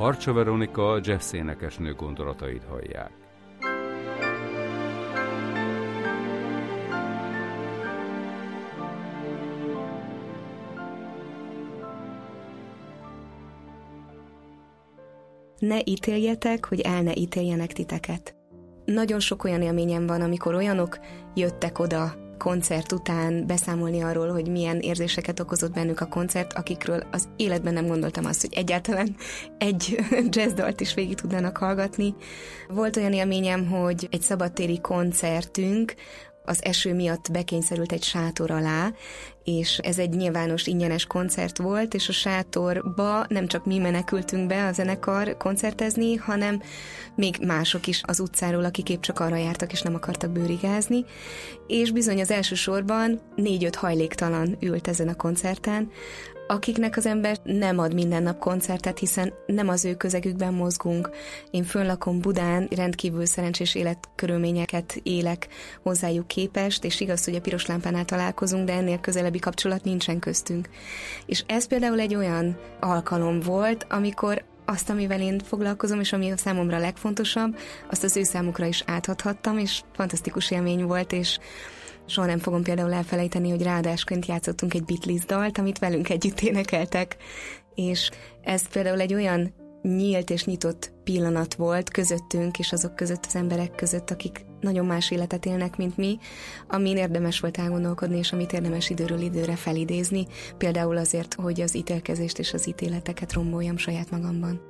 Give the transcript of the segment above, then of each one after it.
Harcsa Veronika jazz énekesnő gondolatait hallják. Ne ítéljetek, hogy el ne ítéljenek titeket. Nagyon sok olyan élményem van, amikor olyanok jöttek oda koncert után beszámolni arról, hogy milyen érzéseket okozott bennük a koncert, akikről az életben nem gondoltam azt, hogy egyáltalán egy jazzdalt is végig tudnának hallgatni. Volt olyan élményem, hogy egy szabadtéri koncertünk az eső miatt bekényszerült egy sátor alá, és ez egy nyilvános ingyenes koncert volt, és a sátorba nem csak mi menekültünk be a zenekar koncertezni, hanem még mások is az utcáról, akik épp csak arra jártak, és nem akartak bőrigázni, és bizony az első sorban 4-5 hajléktalan ült ezen a koncerten, akiknek az ember nem ad minden nap koncertet, hiszen nem az ő közegükben mozgunk. Én fönnlakom Budán, rendkívül szerencsés életkörülményeket élek hozzájuk képest, és igaz, hogy a piros lámpánál találkozunk, de ennél közelebbi kapcsolat nincsen köztünk. És ez például egy olyan alkalom volt, amikor azt, amivel én foglalkozom, és ami a számomra legfontosabb, azt az ő számukra is átadhattam, és fantasztikus élmény volt, és soha nem fogom például elfelejteni, hogy ráadásként játszottunk egy Beatles dalt, amit velünk együtt énekeltek, és ez például egy olyan nyílt és nyitott pillanat volt közöttünk, és azok között, az emberek között, akik nagyon más életet élnek, mint mi, amin érdemes volt elgondolkodni, és amit érdemes időről időre felidézni, például azért, hogy az ítélkezést és az ítéleteket romboljam saját magamban.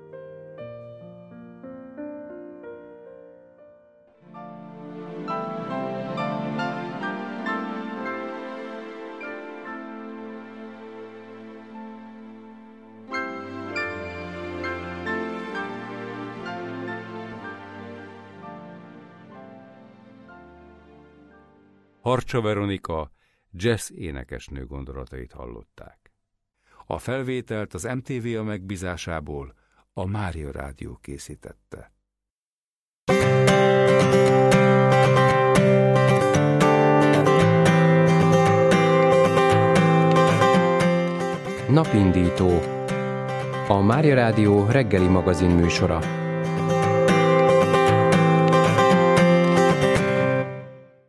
Harcsa Veronika jazz énekesnő gondolatait hallották. A felvételt az MTV megbízásából a Mária Rádió készítette. Napindító. A Mária Rádió reggeli magazin műsora.